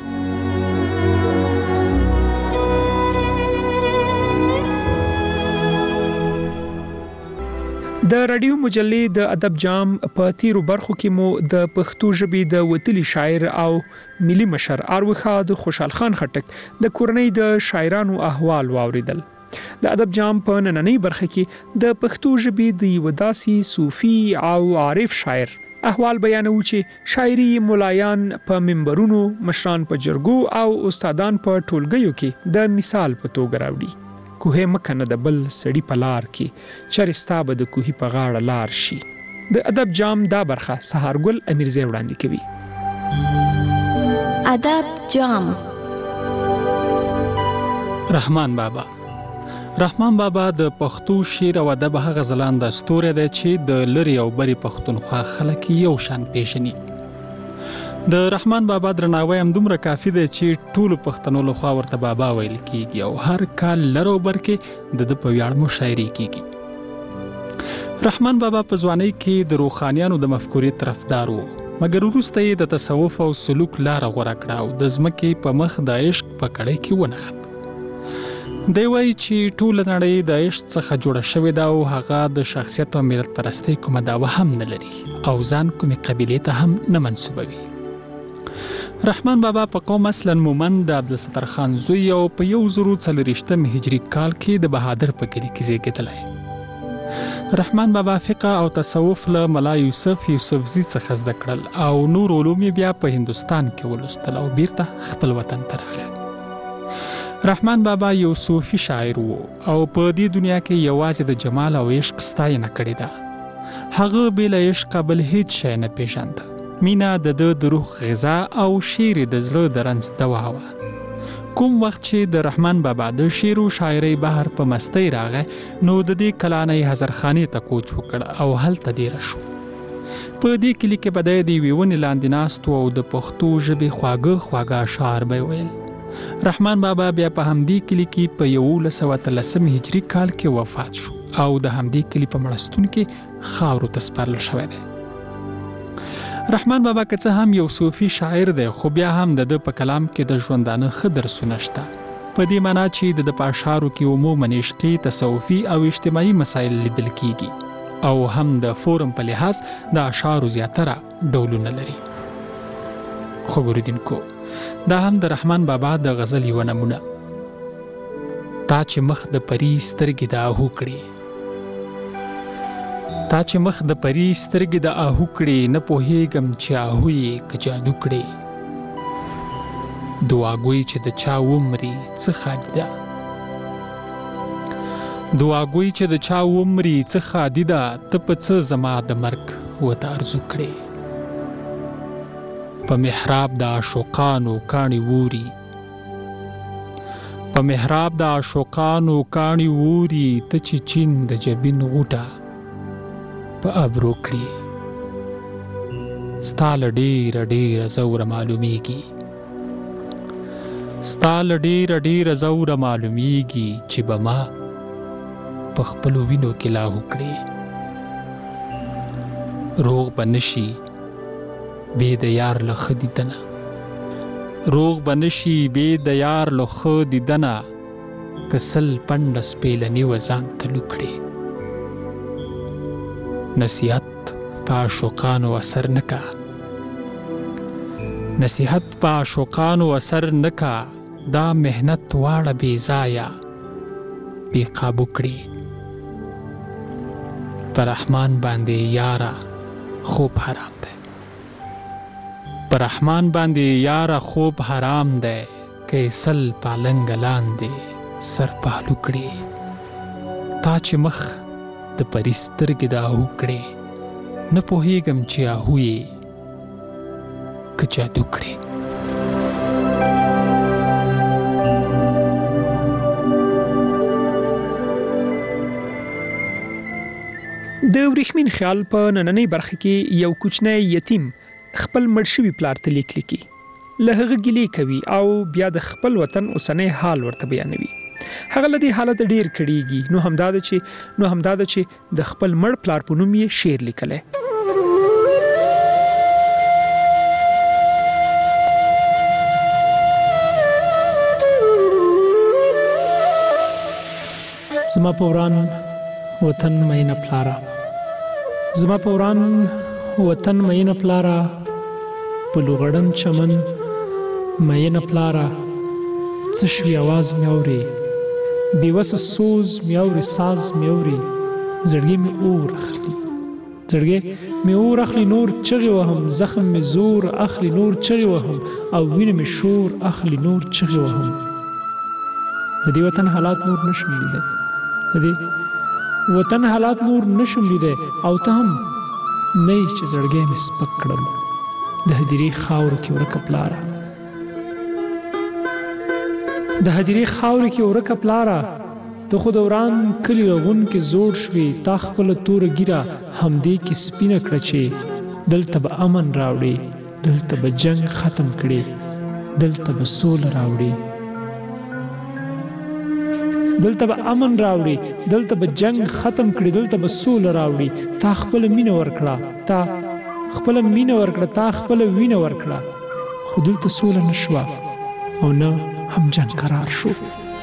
د رادیو مجلې د ادب جام په تیرو برخو کې مو د پښتو ژبې د وتلي شاعر او ملي مشر اروخا د خوشحال خان خټک د کورنۍ د شاعرانو احوال واوریدل د ادب جام په نننۍ برخه کې د پښتو ژبې د یو داسي صوفي او عارف شاعر احوال بیانوي چې شاعري مولایان په منبرونو مشران په جرګو او استادان په ټولګیو کې د مثال په توګه راوړي کوه مکنه د بل سړی په لار کې چرستا به د کوهي په غاړه لار شي د ادب جام دا برخه سهارګل امیرزی وړاندې کوي. ادب جام. رحمان بابا رحمان بابا د پښتو شعر او ادب هغه ځلانده ستوری دی چې د لري او بری پښتونخوا خلک یو شان پیژني. د رحمان بابا درناوی هم دومره کافی دی چې ټول پښتنو له خوا ورته بابا ویل کیږي او هر کال لرو بر کې د د په ویاړ مشاعرې کیږي. رحمان بابا په ځوانۍ کې د روحانیانو د مفکورې طرفدار و، مګر وروسته یې د تصوف او سلوک لاره غوره کړه او د ځمکې په مخ د عشق په کړۍ کې ونښت. دی وایي چې ټوله نړۍ د عشق څخه جوړه شوې ده او هغه د شخصیت او ملت پرستۍ کومه دعوه هم نه لري او ځان کومې قبیلې ته هم نه منسوبوي. رحمان بابا په قوم اصلا مومند د عبدالستار خان زوی او په یو زرو څلوېښتم هجري کال کې د بهادر په کلي کې زیږېدلی. رحمان بابا فقه او تصوف له ملا یوسف یوسفزي څخه زده کړل او نور علوم بیا په هندوستان کې ولوستل او بیرته خپل وطن ته راغی. رحمان بابا یو صوفي شاعر و او په دې دنیا کې یوازې د جمال او عشق ستاینه کړې ده. هغه بل عشق بل هیڅ شی نه پیژاند. مینا د د روح غذا او شعر د زړه د رنځ دوا و. کوم وخت چې د رحمان بابا د شعر او شاعرۍ بهر په مستی راغی نو د دې کلانې هزارخانې ته کوچ وکړ او هلته ډیر شو. په دې کلی کې بدای دی ویونه لاندې ناست او د پښتو ژبې خواږه خواږه اشعار به ویل. رحمان بابا بیا په همدې کلی کې په یولس سوه اتلسم هجري کال کې وفات شو او د همدې کلی په مړستون کې خاورو ته سپارل شوی دی. رحمان بابا که څه هم یو صوفي شاعر دی خو بیا هم د د په کلام کې د ژوندانه ښه درسونه شته، په دې معنا چې د د په اشعارو کې عموماً عشقي، تصوفي او اجتماعي مسایل لیدل کیږي او هم د فورم په لحاظ د اشعارو زیاتره ډولونه لري. خو ګوریدونکو دا هم د رحمان بابا د غزل یو نمونه. تا چې مخ د پری سترګې د آهو کړې، تا چې مخ د پری سترګې د آهو کړې، نه پوهېږم چې آهو یې که جادو کړې. دعاګوی چې د چا ومري څه خادي ده، دعاګوی چې د چا ومري څه خادي ده، ته په څه زما د مرګ وته ارزو کړې. په محراب د عاشقانو کاڼي ووري، په محراب د عاشقانو کاڼي ووري، ته چې چین د جبین غوټه په ابرو کړي. ستا له ډېره ډېره زوره معلومیږي، ستا له ډېره ډېره زوره معلومیږي چې به ما په خپلو وینو کې لاهو کړي. روغ به نشي بې د یار له ښه دیدنه، روغ به نشي بې د یار له ښه دیدنه، که سل پنډه سپېلني و ځان ته لوکړې. نصیحت په عاشقانو اثر نه کا، نصیحت په عاشقانو اثر نه کا، دا محنت واړه بې ځایه بې قابو کړي. پر رحمان باندې یاره خوب حرام دی، پر رحمان باندې یاره خوب حرام دی، که سل پالنګ لاندې سر پهلو کړي. تا چې مخ د پری سترګې د آهو کړې، نه پوهېږم چې آهو یې که جادو کړې. د ورېښمین خیال په نننۍ برخه کې یو کوچنی یتیم خپل مړ شوي پلار ته لیک لیکي، له هغه ګیلې کوي او بیا د خپل وطن اوسنی حال ورته بیانوي. هغه له دې حالت ډیر کړيږي، نو همدا ده چې نو همدا ده چې د خپل مړ پلار په نوم یې شعر لیکلی. زما په وران وطن مینه پلاره، زما په وران وطن مینه پلاره، په لوغړن چمن مینه پلاره، څه شوي اواز مې اورې، بېوسه سوز مې اورې، ساز مې اورې، زړګی مې اور اخلي، زړګی مې اور اخلي، نور چغې وهم، زخم مې زور اخلي، نور چغې وهم، او وینه مې شور اخلي، نور چغې وهم. د دې وطن حالات نور نشم لیدلی، د دې وطن حالات نور نشم لیدلی، او ته هم نه چې زړګی مې سپک کړم د هدیرې خاورو کې ورکه پلاره د هدیرې خاورو کې ورکه پلاره ته خو د وران کلي رغون کې زوړ شوې تا خپله توره ږیره همدې کې سپینه کړه چې دلته به امن راوړې دلته به جنګ ختم کړې دلته به سوله راوړې دلته به امن راوړي دلته به جنگ ختم کړي دلته به سوله راوړي تا خپل مینه ورکړه تا خپل مینه ورکړه تا خپل وینه ورکړه خو دلته سوله نشوه او نه هم جنگ قرار شو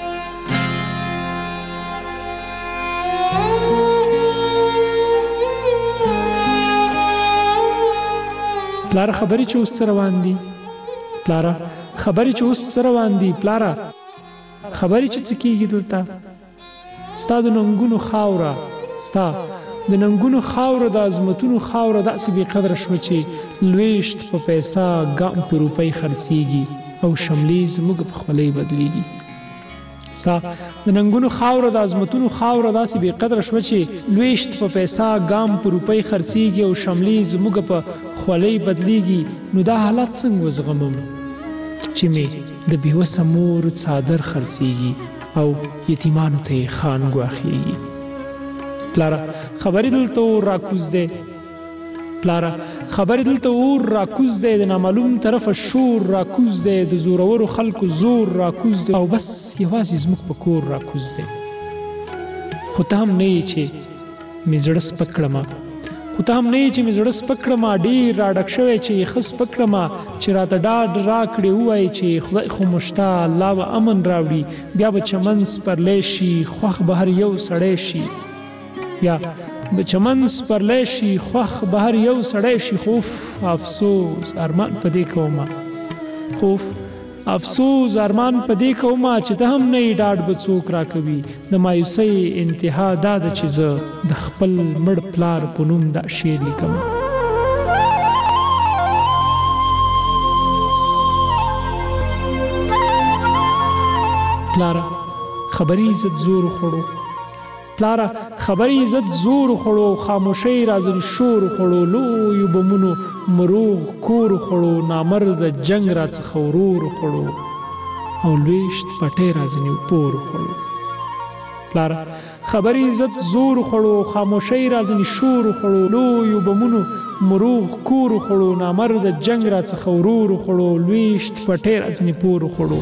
پلاره خبرې چې اوس څه روان دي پلاره خبرې چې اوس څه روان دي پلاره خبرې چې څه کېږي دلته ستا د ننګونو خاوره ستا د ننګونو خاوره د عظمتونو خاوره داسې بې قدره شوه چې لویشت په پیسه ګام په روپۍ خرڅېږي او شملې زموږ په خولۍ بدلېږي ستا د ننګونو خاوره د عظمتونو خاوره داسې بې قدره شوه چې لویشت په پیسه ګام په روپۍ خرڅېږي او شملې زموږ په خولۍ بدلېږي نو دا حالات څنګه وزغمم چې مې د بېوسه مور څادر خرڅېږي او یتیمانو ته یې خان ګواښېږي پلاره خبرې دلته اور راکوز دی پلاره خبرې دلته اور راکوز دی د نامعلوم طرفه شور راکوز دی د زورورو خلکو زور راکوز دی او بس یوازې زموږ په کور راکوز دی خو ته هم نه یې چې مې زړه سپک کړمه خو ته هم نه یې چې مې زړه سپک کړمه ډېر راډک شوی چې یې ښه سپک کړمه چې راته ډاډ راکړې ووایي چې خدای خو مو شته الله به امن راوړي بیا به چمن سپرلی شي خوښ به هر یو سړی شي بیا به چمن سپرلی شي خوښ به هر یو سړی شي خوف افسوس ارمان په دې کومه خوف افسوس ارمان په دې کومه چې ته هم نه یې ډاډ به څوک راکوي د مایوسۍ انتها دا ده چې زه د خپل مړ پلار په نوم دا شعر لیکم پلاره خبرې عزت زور خوړو پلاره خبرې عزت زور خوړو خاموشۍ رازنې شور خوړو لویو بمونو مروغ کور خوړو نامرد جنگ راڅخه ورور خوړو او لویشت پټۍ رازنې پور خوړو پلاره خبرې عزت زور خوړو خاموشۍ رازنې شور خوړو لویو بمونو مروغ کور خوړو نامرد جنگ راڅخه ورور خوړو لویشت پټۍ رازنې پور خوړو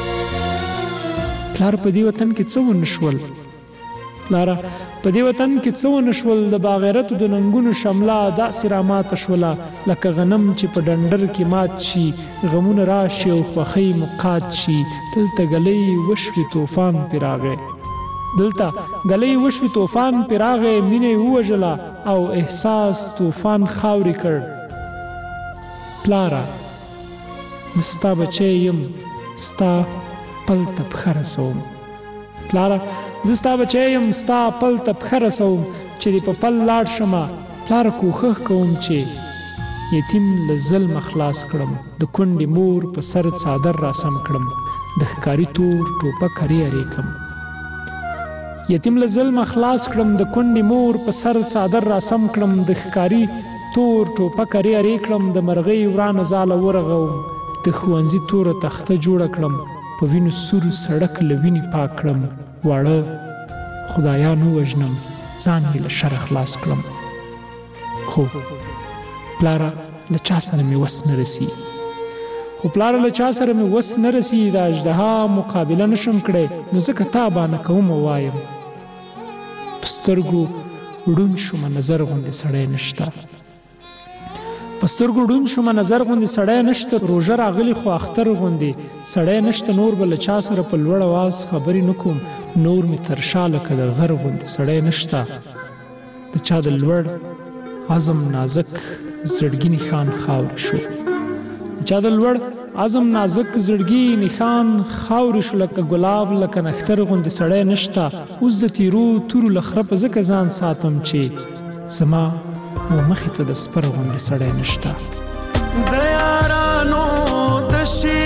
پلار په دې وطن کې څه ونشول لاره په دې وطن کې څه ونشول د باغیرتو د ننګونو شمله داسې راماته شوله لکه غنم چې په ډنډر کې مات شي غمونه راشي او خوښۍ مقات شي دلته ګلۍ وشوې طوفان پرې راغی دلته ګلۍ وشوې طوفان پرې راغی مینه یې ووژله او احساس طوفان خاورې کړ پلاره زه ستا بچی یم ستا پل ته پښه رسوم پلاره زه ستا بچی یم ستا پل ته پښه رسوم چې دې په پل لاړ شمه پلاره کوښښ کوم چې یتیم له ظلمه خلاص کړم د کونډې مور په سر څادر راسم کړم د ښکاري تور ټوپک هرې هرې کړم یتیم له ظلمه خلاص کړم د کونډې مور په سر څادر راسم کړم د ښکاري تور ټوپک هرې هرې کړم د مرغۍ ورانه ځاله ورغوم د ښوونځي توره تخته جوړه کړم په وینو سور سړک له وینې پاک کړم واړه خدایان ووژنم ځان یې له شره خلاص کړم خو پلاره له چا سره مې وس نه رسي خو پلاره له چا سره مې وس نه رسي د اژدها مقابله نشم کړی نو ځکه تا بانه کوم وایم په سترګو ړوند شومه نظر غوندې سړی نشته په سترګو ړوند شومه نظر غوندې سړی نشته روژه راغلي خو اختر غوندې سړی نشته نور به له چا سره په لوړ اواز خبرې نه کوم نور مې تر شا لکه د غر غوندې سړی نشته د چا د لوړ عزم نازک زړګي نښان خاورې شو د چا د لوړ عزم نازک زړګي نښان خاورې شو لکه ګلاب لکه نختر غوندې سړی نشته اوس د تیرو تورو له خره په ځکه ځان ساتم چې زما و مخې ته د سپر غوندې سړی نشته د یارانو د شي